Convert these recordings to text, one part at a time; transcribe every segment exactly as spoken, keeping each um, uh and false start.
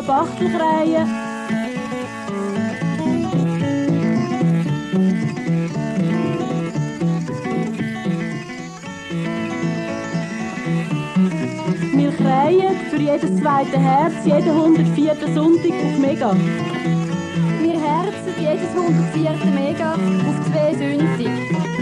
Bachtelkreie. Wir kreien für jedes zweite Herz, jeden hundertvierten Sonntag auf Mega. Wir herzen jedes hundertvierte Mega auf zwei Sonntag.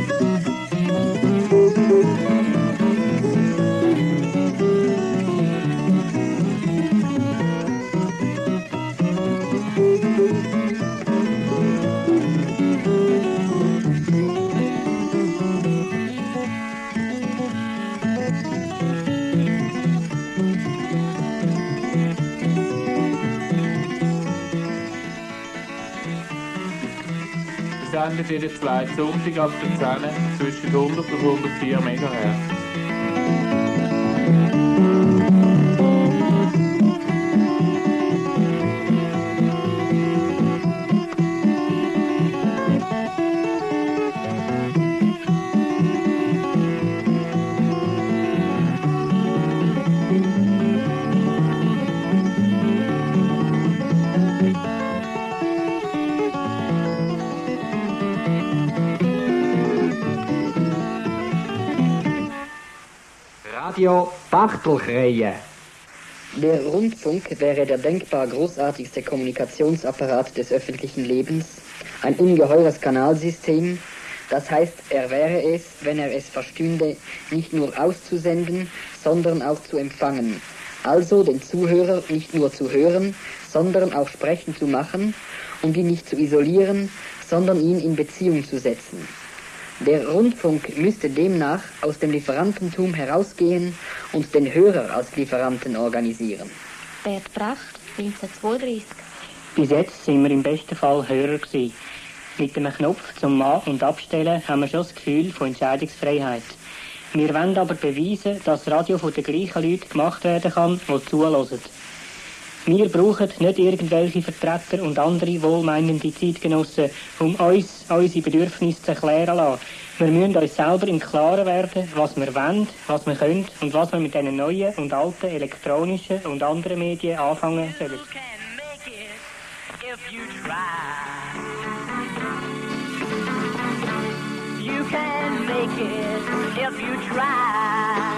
Sendet jeden zweiten Sonntag ab der zehn zwischen hundert und hundertvier Megahertz. Radio Bachtelkreie. Der Rundfunk wäre der denkbar großartigste Kommunikationsapparat des öffentlichen Lebens, ein ungeheures Kanalsystem. Das heißt, er wäre es, wenn er es verstünde, nicht nur auszusenden, sondern auch zu empfangen. Also den Zuhörer nicht nur zu hören, sondern auch sprechen zu machen und ihn nicht zu isolieren, sondern ihn in Beziehung zu setzen. Der Rundfunk müsste demnach aus dem Lieferantentum herausgehen und den Hörer als Lieferanten organisieren. Bert Bracht, neunzehnhundertzweiunddreißig. Bis jetzt sind wir im besten Fall Hörer gewesen. Mit einem Knopf zum An- und Abstellen haben wir schon das Gefühl von Entscheidungsfreiheit. Wir wollen aber beweisen, dass Radio von den gleichen Leuten gemacht werden kann, die zuhören. Wir brauchen nicht irgendwelche Vertreter und andere wohlmeinende Zeitgenossen, um uns unsere Bedürfnisse zu erklären lassen. Wir müssen uns selber im Klaren werden, was wir wollen, was wir können und was wir mit diesen neuen und alten elektronischen und anderen Medien anfangen sollen. You can make it if you try.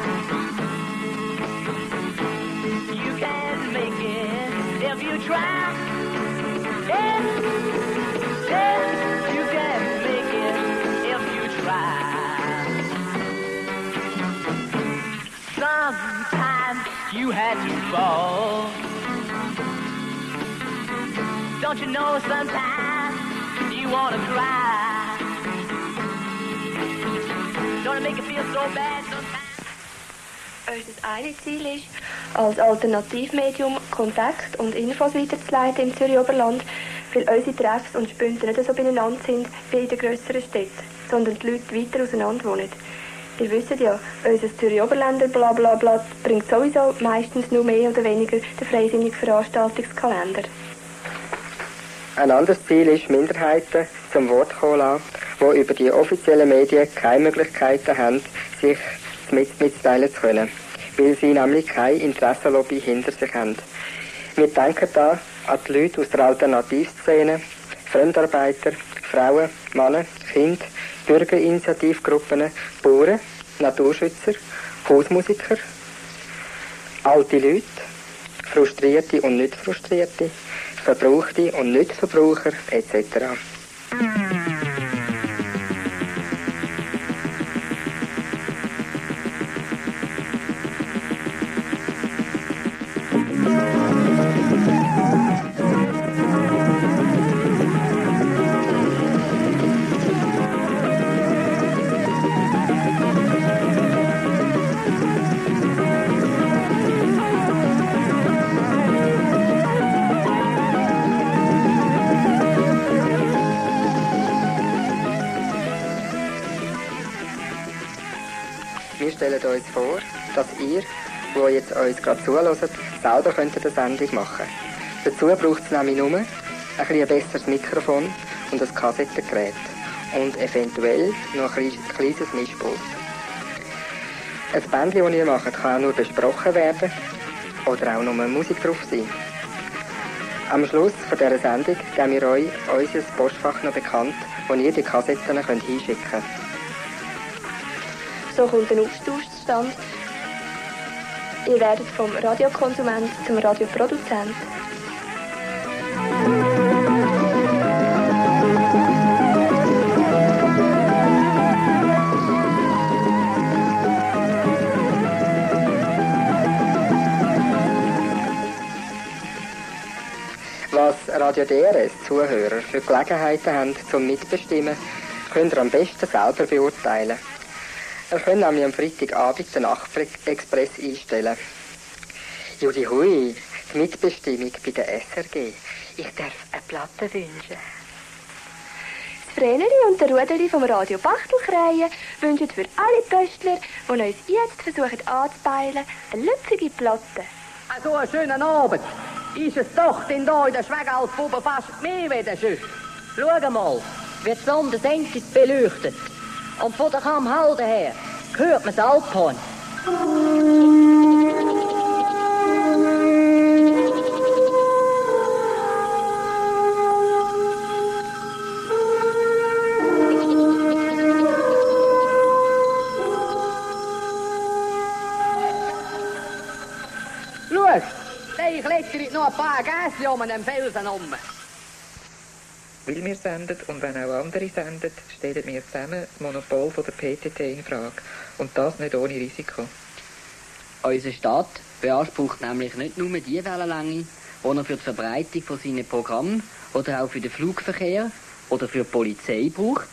You can make it if you try. Yes, yes, you can make it if you try. Sometimes you had to fall. Don't you know sometimes you wanna cry? Don't it make you feel so bad sometimes? Unser eine Ziel ist, als Alternativmedium Kontakt und Infos weiterzuleiten im Zürich Oberland, weil unsere Treffs und Spünte nicht so beieinander sind wie in den grösseren Städten, sondern die Leute weiter auseinander wohnen. Ihr wisst ja, unser Zürich Oberländer Blablabla bringt sowieso meistens nur mehr oder weniger den freisinnigen Veranstaltungskalender. Ein anderes Ziel ist, Minderheiten zum Wort kommen lassen, die über die offiziellen Medien keine Möglichkeiten haben, sich mitzuteilen zu können, weil sie nämlich keine Interessenlobby hinter sich haben. Wir denken da an die Leute aus der Alternativszene, Fremdarbeiter, Frauen, Männer, Kinder, Bürgerinitiativgruppen, Bauern, Naturschützer, Hausmusiker, alte Leute, Frustrierte und nicht Frustrierte, Verbrauchte und Nicht-Verbraucher et cetera. Wir stellen uns vor, dass ihr, die jetzt uns gerade zuhört, selber könnt eine Sendung machen. Dazu braucht es nämlich nur ein, ein besseres Mikrofon und ein Kassettengerät und eventuell noch ein kleines Mischpult. Ein Bändchen, das ihr macht, kann auch nur besprochen werden oder auch nur Musik drauf sein. Am Schluss von dieser Sendung geben wir euch unser Postfach noch bekannt, wo ihr die Kassetten könnt hinschicken könnt. So kommt ein Austausch zustande. Ihr werdet vom Radiokonsument zum Radioproduzent. Was Radio D R S-Zuhörer für Gelegenheiten haben zum Mitbestimmen, könnt ihr am besten selber beurteilen. Ihr könnt nämlich am Freitagabend den Nachtexpress einstellen. Judy Hui, die Mitbestimmung bei der S R G. Ich darf eine Platte wünschen. Das Vreneli und der Rudeli vom Radio Bachtelkreie wünschen für alle Pöstler, die uns jetzt versuchen anzupeilen, eine lüpfige Platte. Also einen schönen Abend. Ist es doch denn da in der Schwegalpfube fast mehr wie schön. Schau mal, wie die Sonne senkend beleuchtet. Und von der Kammhalde her hört man das Alphorn. Schau, ich kletter noch ein paar Gässchen um den Felsen herum. Weil wir senden und wenn auch andere senden, stellen wir zusammen das Monopol von der P T T in Frage. Und das nicht ohne Risiko. Unsere Stadt beansprucht nämlich nicht nur die Wellenlänge, die er für die Verbreitung von seinen Programmen oder auch für den Flugverkehr oder für die Polizei braucht.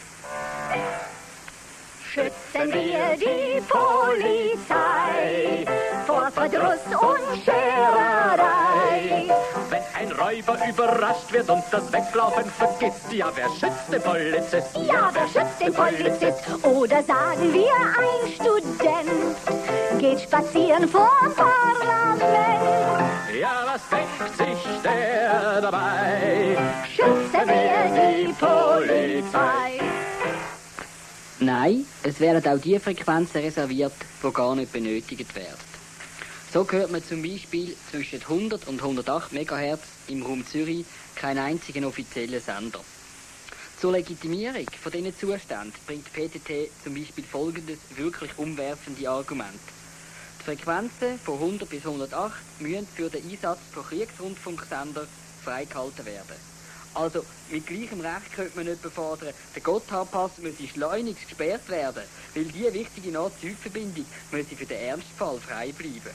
Schützen wir die Polizei vor Verdruss und Schererei. Wenn ein Räuber überrascht wird und das Weglaufen vergisst, ja, wer schützt den Polizist? Ja, wer schützt den Polizist? Oder sagen wir, ein Student geht spazieren vorm Parlament. Ja, was denkt sich der dabei? Schützen wir die Polizei. Nein, es werden auch die Frequenzen reserviert, die gar nicht benötigt werden. So hört man zum Beispiel zwischen hundert und hundertacht Megahertz im Raum Zürich keinen einzigen offiziellen Sender. Zur Legitimierung von diesen Zuständen bringt P T T zum Beispiel folgendes wirklich umwerfende Argument. Die Frequenzen von hundert bis hundertacht müssen für den Einsatz pro Kriegsrundfunksender freigehalten werden. Also, mit gleichem Recht könnte man nicht befordern, der Gotthardpass müsse schleunigst gesperrt werden, weil diese wichtige Nord-Süd-Verbindung müsse für den Ernstfall frei bleiben.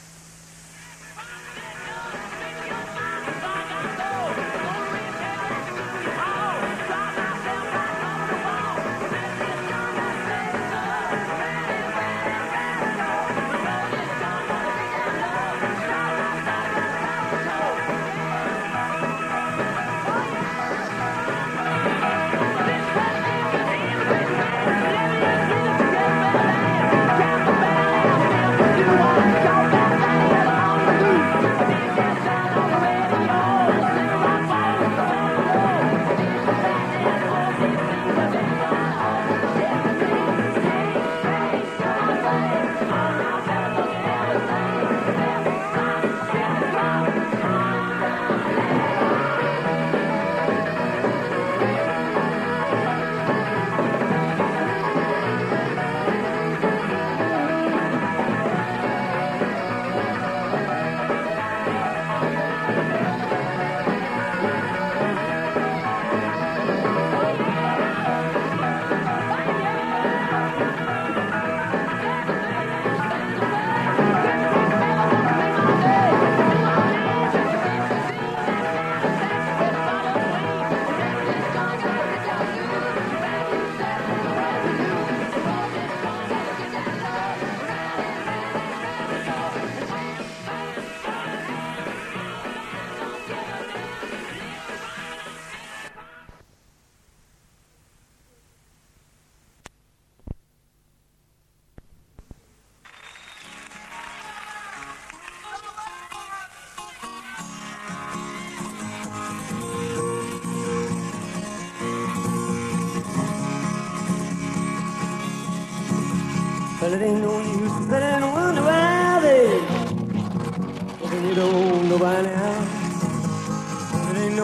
Well, it ain't no use sitting and wonder why they, when you don't know by now.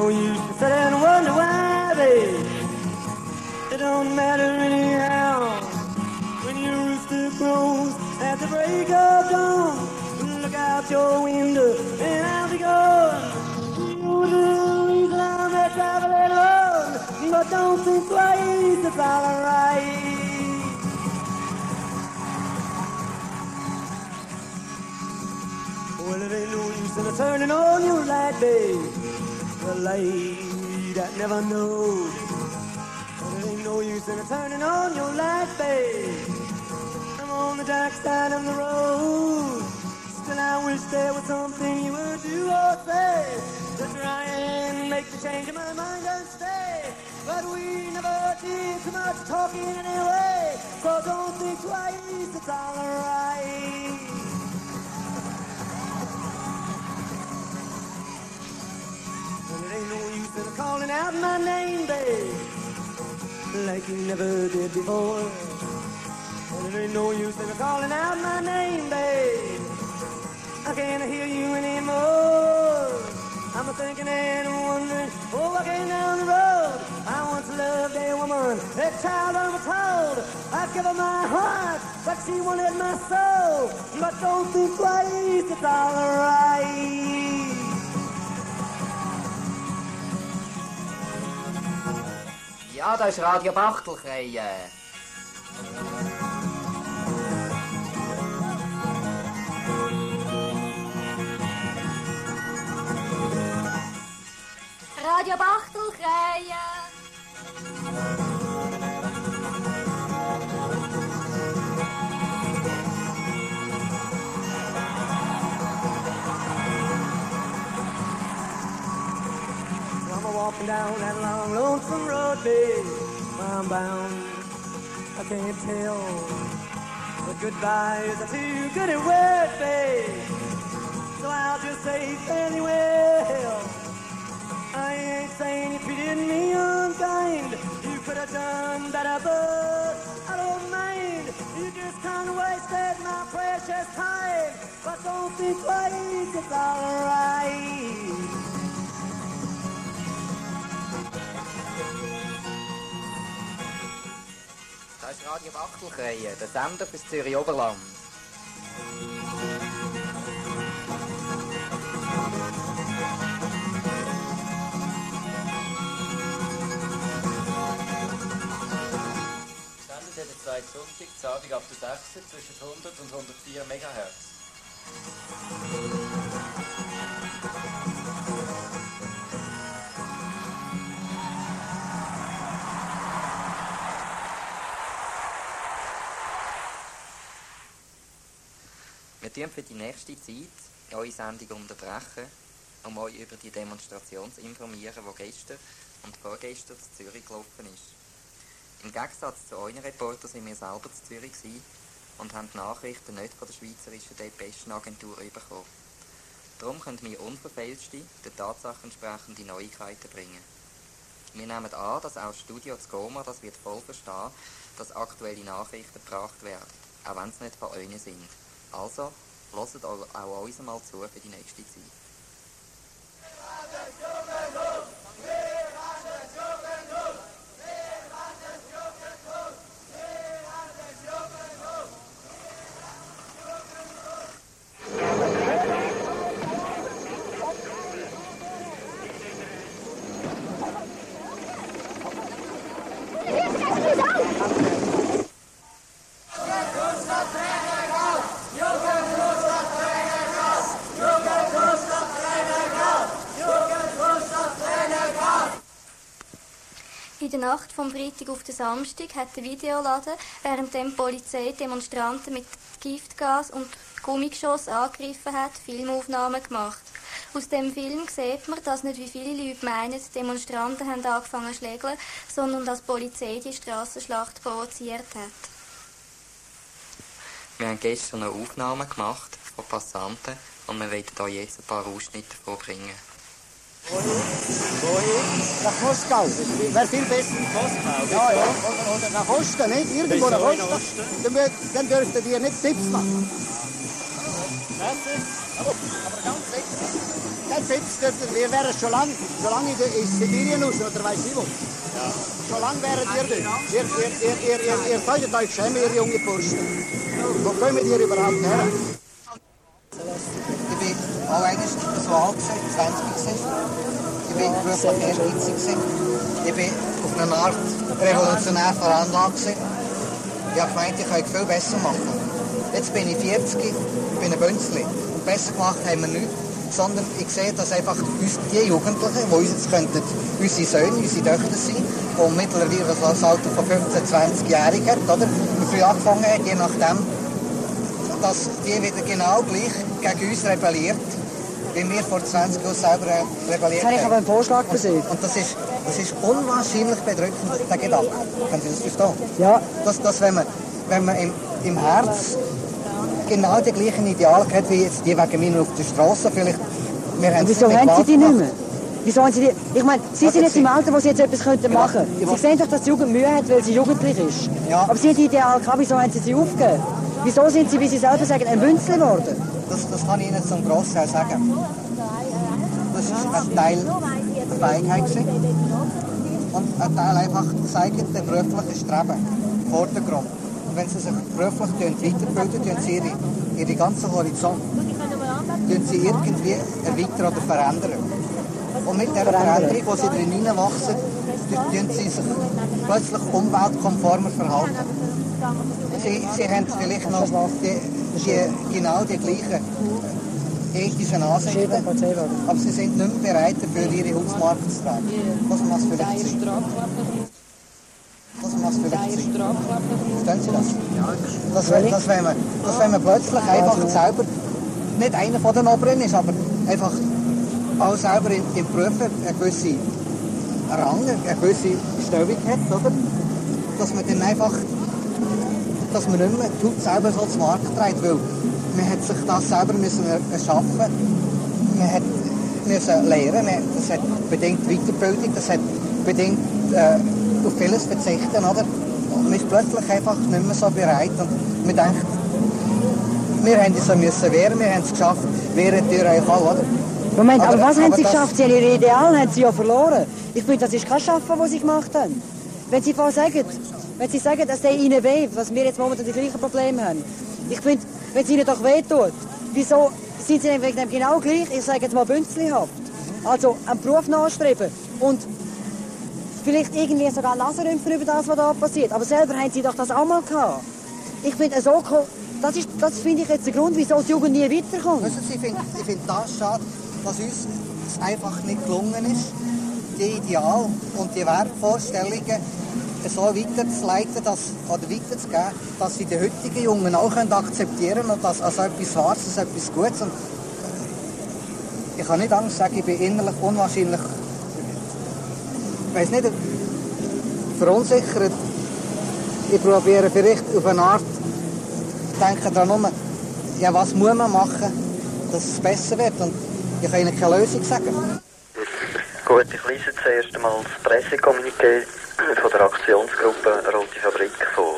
no use to sit and wonder why, babe. It don't matter anyhow. When your rooster crows at the break of dawn, look out your window and out he goes. You're the reason I'm there traveling alone, but don't think twice, it's all alright. Well, it ain't no use in turning on your light, babe. The light that never knows. Well, it ain't no use in turning on your light, babe. I'm on the dark side of the road. Still, I wish there was something you would do or say to try and make the change in my mind and stay. But we never did too much talking anyway. So don't think twice, it's all alright. It ain't no use in calling out my name, babe, like you never did before. And it ain't no use in calling out my name, babe, I can't hear you anymore. I'm a thinking and wondering, oh, walking down the road. I once loved a woman, a child untold. I'd give her my heart, but she wanted my soul. But don't think twice, it's all alright. Ja, das ist Radio Bachtelkreie. Radio Bachtelkreie. I'm walking down that long, lonesome road, babe. Where I'm bound, I can't tell. But goodbyes are too good a word, babe. So I'll just say fairly well. I ain't saying you treated me unkind. You could have done better, but I don't mind. You just kind of wasted my precious time. But don't think twice, it's alright. Das ist Radio Bachtelkreie, der Sender fürs Zürich Oberland. Sendet jeden zweiten Sonntag, zu Abend ab der sechs zwischen hundert und hundertvier Megahertz. Wir tun für die nächste Zeit eure Sendung unterbrechen, um euch über die Demonstration zu informieren, die gestern und vorgestern zu Zürich gelaufen ist. Im Gegensatz zu euren Reportern sind wir selber zu Zürich gewesen und haben die Nachrichten nicht von der Schweizerischen Depeschenagentur bekommen. Darum können wir unverfälschte, der Tatsache entsprechende Neuigkeiten bringen. Wir nehmen an, dass auch das Studio zu Goma das wird voll verstehen, dass aktuelle Nachrichten gebracht werden, auch wenn es nicht von euch sind. Also, hört auch uns mal zu für die nächste Zeit. In der Nacht vom Freitag auf den Samstag hat der Videoladen, während die Polizei Demonstranten mit Giftgas und Gummigeschoss angegriffen hat, Filmaufnahmen gemacht. Aus dem Film sieht man, dass nicht wie viele Leute meinen, die Demonstranten haben angefangen zu schlägeln, sondern dass die Polizei die Strassenschlacht provoziert hat. Wir haben gestern noch Aufnahmen gemacht von Passanten und wir wollen euch jetzt ein paar Ausschnitte vorbringen. Wohin? Nach Moskau. Das wäre viel besser. Moskau? Ja, ja. Oder, oder nach Osten, nicht? Irgendwo nach Osten. Dann, dann dürften wir nicht Tipps machen. Merci. Aber, aber ganz lecker. kein Witz, wir wären schon lange schon lang in, in Sibirien raus, oder weiss ich wo. Ja. Schon lange wären ihr dort. Ihr, ihr, ihr, ihr, ihr, ihr solltet euch schämen, ihr junge Burschen. Wo kommen ihr überhaupt her? Ich bin auch eigentlich so alt gewesen, zwanzig gewesen. Ich bin beruflich erst neunzig gewesen. Ich bin auf eine Art revolutionär veranlagt gewesen. Ich habe gemeint, ich kann viel besser machen. Jetzt bin ich vierzig, ich bin ein Bünzli. Und besser gemacht haben wir nichts. Sondern ich sehe, dass einfach uns, die Jugendlichen, die uns jetzt könnten, unsere Söhne, unsere Töchter sein, die mittlerweile das Alter von fünfzehn, zwanzig-Jährigen hat, oder? Und früh angefangen haben, je nachdem, dass die wieder genau gleich gegen uns rebelliert, wie wir vor zwanzig Jahren selber rebelliert haben. Das habe ich aber einen Vorschlag für Sie. Und das ist, das ist unwahrscheinlich bedrückend, der Gedanke. Können Sie das verstehen? Ja. Dass, dass wenn man, wenn man im, im Herz genau die gleichen Ideale hat, wie jetzt die wegen mir auf der Straße vielleicht. Wir haben wieso haben Sie die nicht mehr? Wieso haben Sie die? Ich meine, Sie sind jetzt im Alter, wo Sie jetzt etwas könnten machen könnten. Sie sehen doch, dass die Jugend Mühe hat, weil sie jugendlich ist. Ja. Aber Sie haben die Ideale gehabt, wieso haben Sie sie aufgegeben? Wieso sind Sie, wie Sie selber sagen, ein Bünzli geworden? Das, das kann ich Ihnen zum Großteil sagen. Das ist ein Teil der Feigheit und ein Teil einfach zeigt den beruflichen Streben im Vordergrund. Und wenn Sie sich beruflich weiterbilden, tun Sie ihre, ihre ganzen Horizont tun Sie irgendwie erweitern oder verändern. Und mit dieser Veränderung, wo Sie drin hineinwachsen, tun Sie sich plötzlich umweltkonformer verhalten. Sie, Sie haben vielleicht noch die, die, genau die gleichen ethischen Ansichten, aber Sie sind nicht mehr bereit, dafür Ihre Hausmarke zu tragen. Das muss vielleicht sein. Das muss vielleicht sein. Verstehen Sie das? Dass, dass, dass, wenn man, dass wenn man plötzlich einfach selber nicht einer von den Oberen ist, aber einfach auch selber im, im Beruf eine gewisse Rang, eine gewisse Stellung hat, oder? Dass man dann einfach, dass man nicht mehr tut, selber so zu Markt trägt, weil man hat sich das selber müssen erschaffen, man hat müssen lernen, das hat bedingt Weiterbildung, das hat bedingt äh, auf vieles verzichten, oder? Und man ist plötzlich einfach nicht mehr so bereit und man denkt, wir haben es so müssen wehren, wir haben es geschafft, wehren durch euch auch, oder? Moment, aber, aber was aber haben Sie das... geschafft? Sie haben Ihre Ideale haben Sie ja verloren. Ich finde, das ist kein Schaffen, was Sie gemacht haben. Wenn Sie vorher sagen, wenn Sie sagen, dass es Ihnen weh, dass wir jetzt momentan die gleichen Probleme haben. Ich finde, wenn es Ihnen doch weh tut, wieso sind Sie denn wegen dem genau gleich, ich sage jetzt mal bünzlihaft, also einen Beruf nachstreben und vielleicht irgendwie sogar Nasenrümpfen über das, was da passiert. Aber selber haben Sie doch das auch mal gehabt. Ich finde, so, das, ist, das finde ich jetzt der Grund, wieso die Jugend nie weiterkommt. Wissen Sie, ich finde ich find das schade, dass uns es einfach nicht gelungen ist, die Ideale und die Wertvorstellungen so weiterzuleiten dass, oder weiterzugeben, dass sie die heutigen Jungen auch akzeptieren können und dass als etwas Wahres, als etwas Gutes. Und ich kann nicht anders sagen, ich bin innerlich unwahrscheinlich, ich weiß nicht, verunsichert. Ich probiere vielleicht auf eine Art, denke daran, ja, was muss man machen, dass es besser wird. Und ich kann Ihnen keine Lösung sagen. Gut, ich lese zuerst einmal das Pressekommuniqué von der Aktionsgruppe Rote Fabrik vor.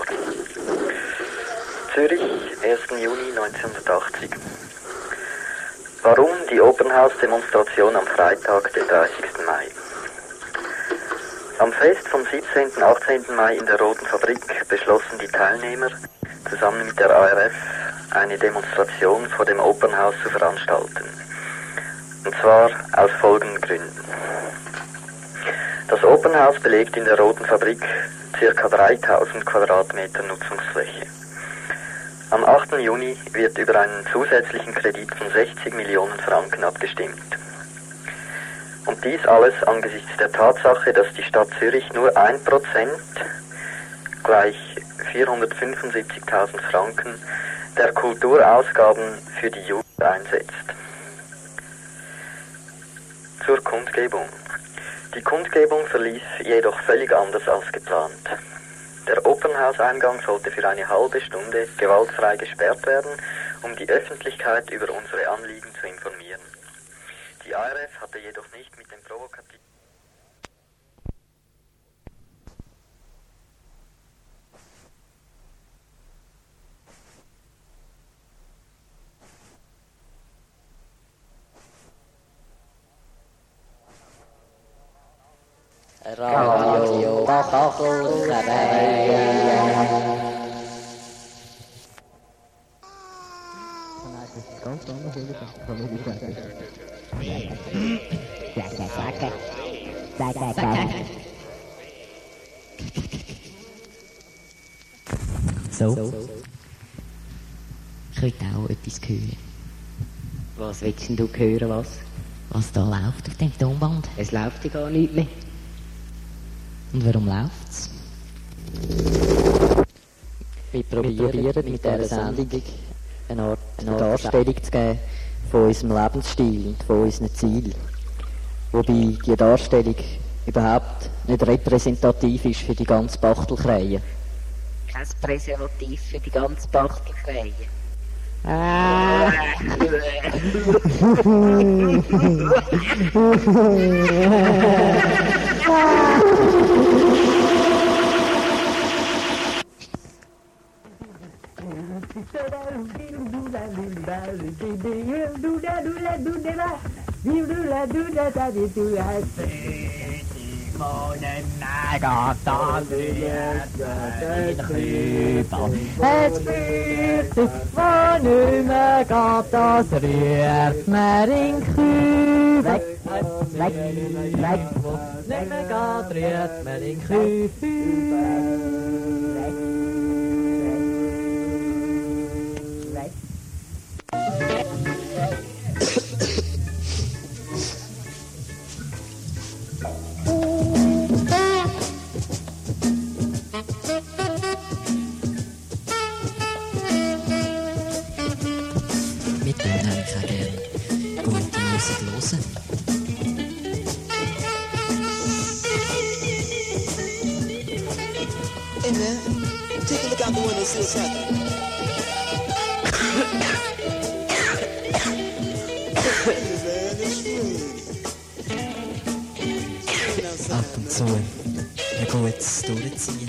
Zürich, ersten Juni neunzehnhundertachtzig. Warum die Opernhaus-Demonstration am Freitag, den dreißigsten Mai? Am Fest vom siebzehnten und achtzehnten Mai in der Roten Fabrik beschlossen die Teilnehmer, zusammen mit der A R F, eine Demonstration vor dem Opernhaus zu veranstalten. Und zwar aus folgenden Gründen. Das Opernhaus belegt in der Roten Fabrik ca. dreitausend Quadratmeter Nutzungsfläche. Am achten Juni wird über einen zusätzlichen Kredit von sechzig Millionen Franken abgestimmt. Und dies alles angesichts der Tatsache, dass die Stadt Zürich nur ein Prozent, gleich vierhundertfünfundsiebzigtausend Franken, der Kulturausgaben für die Jugend einsetzt. Zur Kundgebung. Die Kundgebung verlief jedoch völlig anders als geplant. Der Opernhauseingang sollte für eine halbe Stunde gewaltfrei gesperrt werden, um die Öffentlichkeit über unsere Anliegen zu informieren. Die A R F hatte jedoch nicht mit dem provokativen Radio Bachelorkreie. So. Ich will auch etwas hören. Was willst denn du hören, was? Was da läuft auf dem Tonband? Es läuft ja gar nicht mehr. Und warum läuft's? Wir probieren mit dieser Sendung eine Art eine Darstellung zu geben von unserem Lebensstil und von unseren Zielen. Wobei diese Darstellung überhaupt nicht repräsentativ ist für die ganze Bachtelkreie. Kein Präservativ für die ganze Bachtelkreie. Ah. Het vuurt van nu me gaat als rührt mer in Kühe. Weg, weg, weg, nicht mehr gaat rührt mer in Kühe. Mit dem habe ich auch gerne gute Musik hören. Hey man, take a look out the window and see what's happening. Ab und zu ein gutes Durchziehen.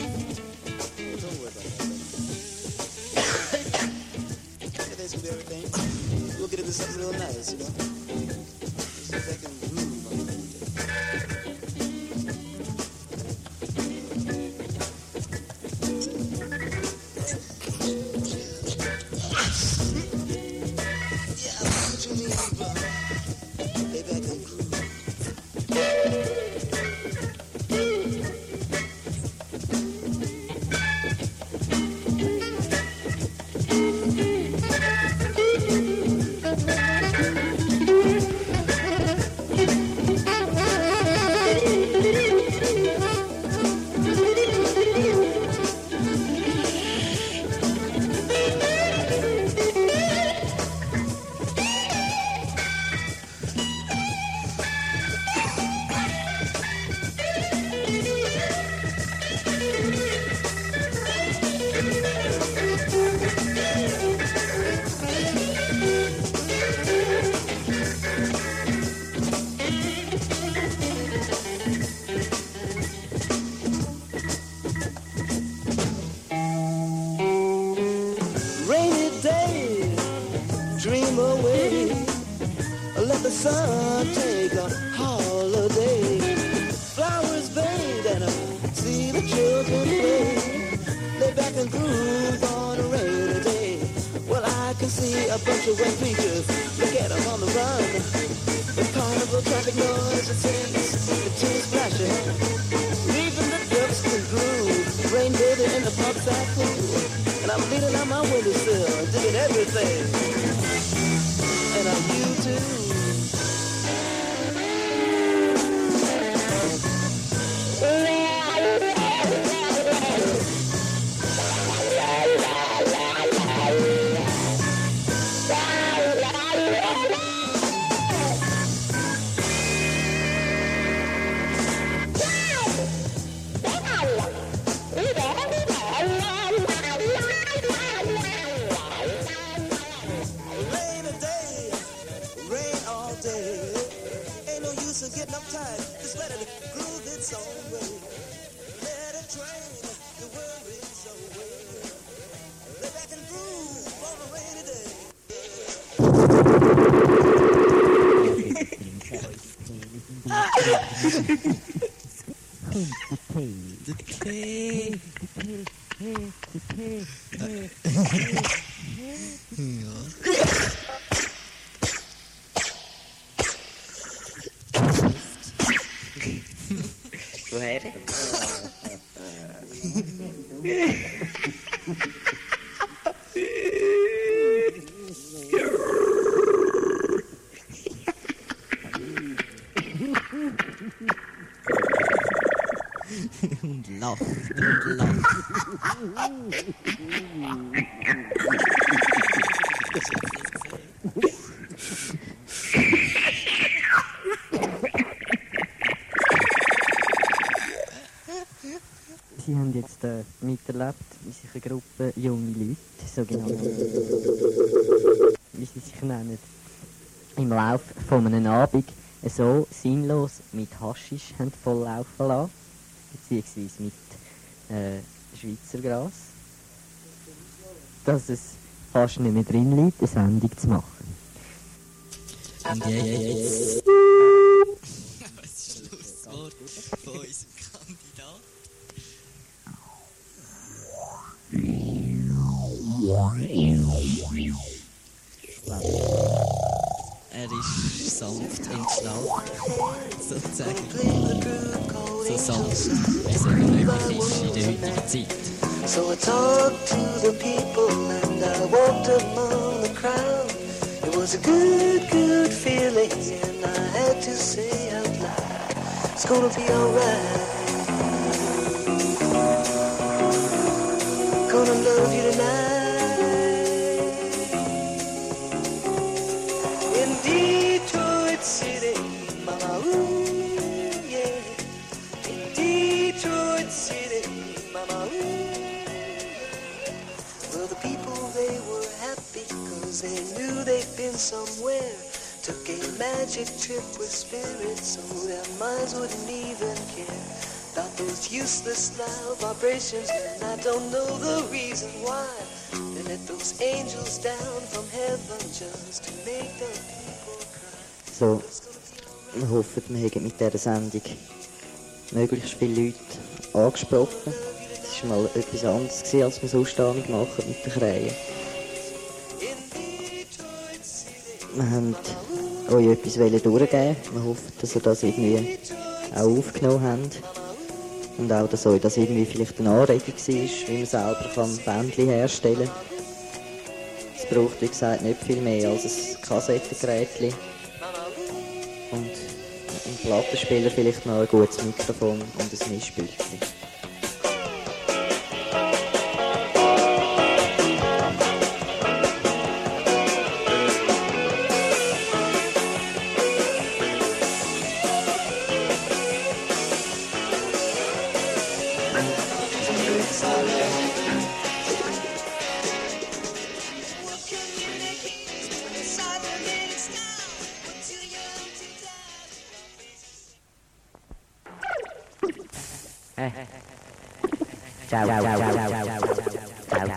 We'll get into something real nice, you know? Sit back and groove on Yeah, what you need, bro? Lay back and groove. Rainy day, dream away. Let the sun take a holiday. Flowers bathe and uh, see the children play. Lay back and groove on a rainy day. Well, I can see a bunch of wet creatures. Look at them on the run. With carnival traffic noise and sings the tunes splashing. Leaving the ducks to groove. Rain bathing in the parkside pool. And I'm leaning out my windowsill, digging everything. And I'm you too. Getting uptight, just let it groove its own way. Let it train the worries away. Lay back and groove on a rainy day. Der Klee. Woher? Und lacht und lacht. Sie haben jetzt äh, miterlebt, wie sich eine Gruppe junge Leute, sogenannte, wie sie sich nennen, im Laufe von einem Abend so sinnlos mit Haschisch haben volllaufen lassen, beziehungsweise mit äh, Schweizer Gras, dass es fast nicht mehr drin liegt, eine Sendung zu machen. Und jetzt... Was ist das Schlusswort von unserem Kandidat? Er ist sanft entschlafen, sozusagen. So sanft, wie es eben möglich ist in der heutigen Zeit. So I talked to the people and I walked among the crowd. It was a good, good feeling and I had to say out loud, it's gonna be alright. Gonna love you tonight. In Detroit City, mama, ooh, yeah. In Detroit City, mama, ooh. Well, the people, they were happy cause they knew they'd been somewhere. Took a magic trip with spirits so their minds wouldn't even care about those useless loud vibrations. And I don't know the reason why they let those angels down from heaven just to make the people cry. So, wir hoffen, wir haben mit dieser Sendung möglichst viele Leute angesprochen. Es war mal etwas anderes gewesen, als wir sonst machen mit den Krähen. Wir haben euch etwas durchgeben. Wir hoffen, dass ihr das irgendwie auch aufgenommen habt. Und auch, dass euch das irgendwie vielleicht eine Anregung war, wie man selber kann Bändchen herstellen kann. Es braucht, wie gesagt, nicht viel mehr als ein Kassettengerät. Und ein Plattenspieler, vielleicht noch ein gutes Mikrofon und ein Mischpültchen. Ciao, ciao, ciao, ciao, ciao, ciao,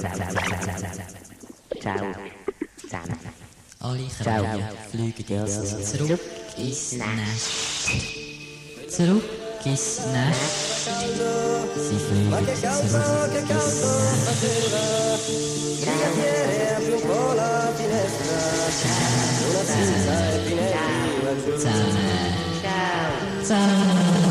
ciao, ciao, zusammen. Alle Krähen fliegen jetzt zurück ins Nest. Zurück ins Nest. Sie fliegen zurück ins Nest. Ciao, zusammen. Ciao.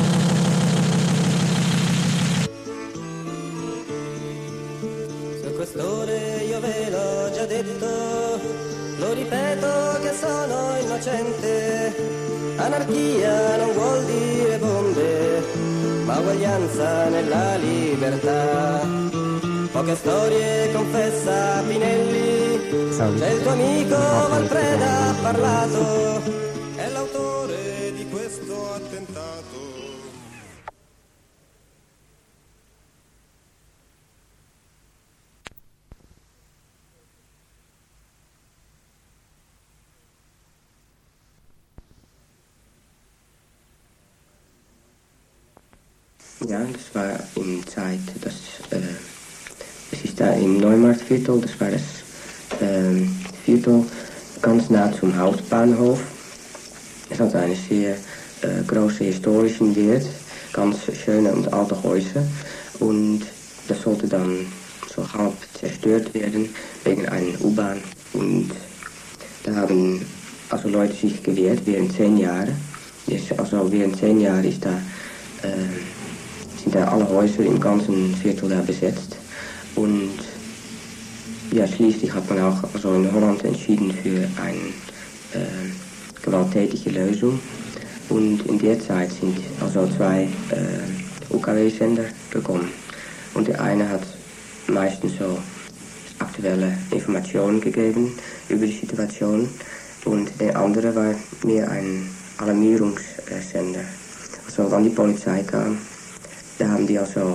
Quest'ore io ve l'ho già detto, lo ripeto che sono innocente. Anarchia non vuol dire bombe, ma uguaglianza nella libertà. Poche storie confessa Pinelli, c'è il tuo amico Valpreda ha parlato, è l'autore di questo attentato. Ja, das war in Zeit, das, äh, es ist da im Neumarktviertel, das war das äh, Viertel ganz nah zum Hauptbahnhof. Es hat einen sehr äh, großen historischen Wert, ganz schöne und alte Häuser und das sollte dann so halb zerstört werden wegen einer U-Bahn und da haben also Leute sich gewehrt während zehn Jahren. Also während zehn Jahren ist da, äh, sind da alle Häuser im ganzen Viertel da besetzt und ja, schließlich hat man auch also in Holland entschieden für eine äh, gewalttätige Lösung und in der Zeit sind also zwei äh, U K W-Sender gekommen und der eine hat meistens so aktuelle Informationen gegeben über die Situation und der andere war mehr ein Alarmierungssender. Also wann die Polizei kam, da haben die also,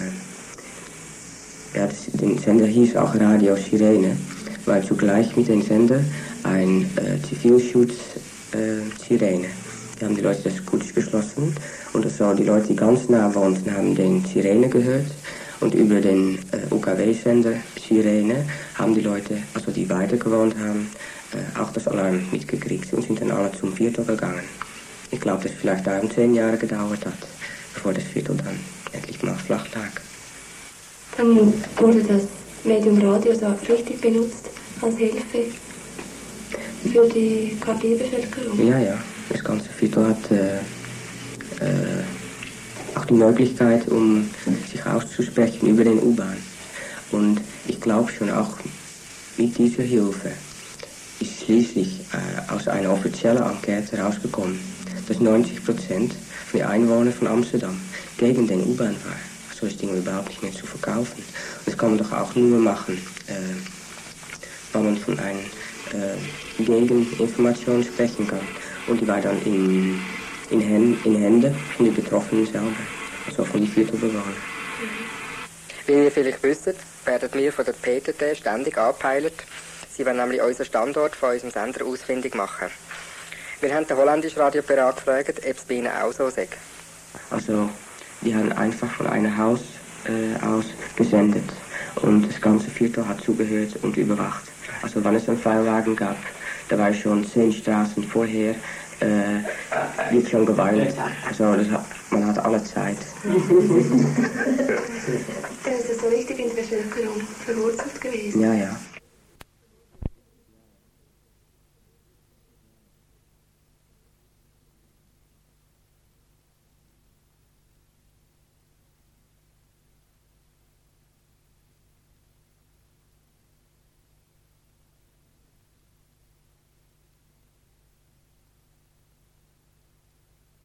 äh, ja, das, den Sender hieß auch Radio Sirene, weil zugleich mit dem Sender ein äh, Zivilschutz-Sirene. Äh, da haben die Leute das gut geschlossen und also die Leute, die ganz nah wohnten, haben den Sirene gehört. Und über den äh, U K W-Sender Sirene haben die Leute, also die weiter gewohnt haben, äh, auch das Alarm mitgekriegt und sind dann alle zum Viertel gegangen. Ich glaube, dass es vielleicht darum zehn Jahre gedauert hat, bevor das Viertel dann endlich mal flach lag. Dann wurde das Medium Radio so richtig benutzt als Hilfe für die K P-Bevölkerung? Ja, ja. Das ganze Viertel hat äh, äh, auch die Möglichkeit, um sich auszusprechen über den U-Bahn. Und ich glaube schon auch mit dieser Hilfe ist schließlich äh, aus einer offiziellen Enquete herausgekommen, dass neunzig Prozent der Einwohner von Amsterdam gegen den U-Bahn waren. So ist Ding überhaupt nicht mehr zu verkaufen. Und das kann man doch auch nur machen, äh, weil man von einer äh, Gegeninformation sprechen kann. Und die war dann in In, Händen, in Hände von den Betroffenen selber, also von den Viertelbewohnern. Wie ihr vielleicht wisst, werden wir von der P T T ständig angepeilt. Sie wollen nämlich unseren Standort von unserem Sender ausfindig machen. Wir haben den holländischen Radiopirat gefragt, ob es bei ihnen auch so sei. Also, die haben einfach von einem Haus äh, aus gesendet und das ganze Viertel hat zugehört und überwacht. Also, wenn es einen Feuerwagen gab, da war schon zehn Straßen vorher, Äh, wird schon geweint. Also das hat, man hat alle Zeit. Dann ist es so richtig in der Bevölkerung verwurzelt gewesen. Ja, ja.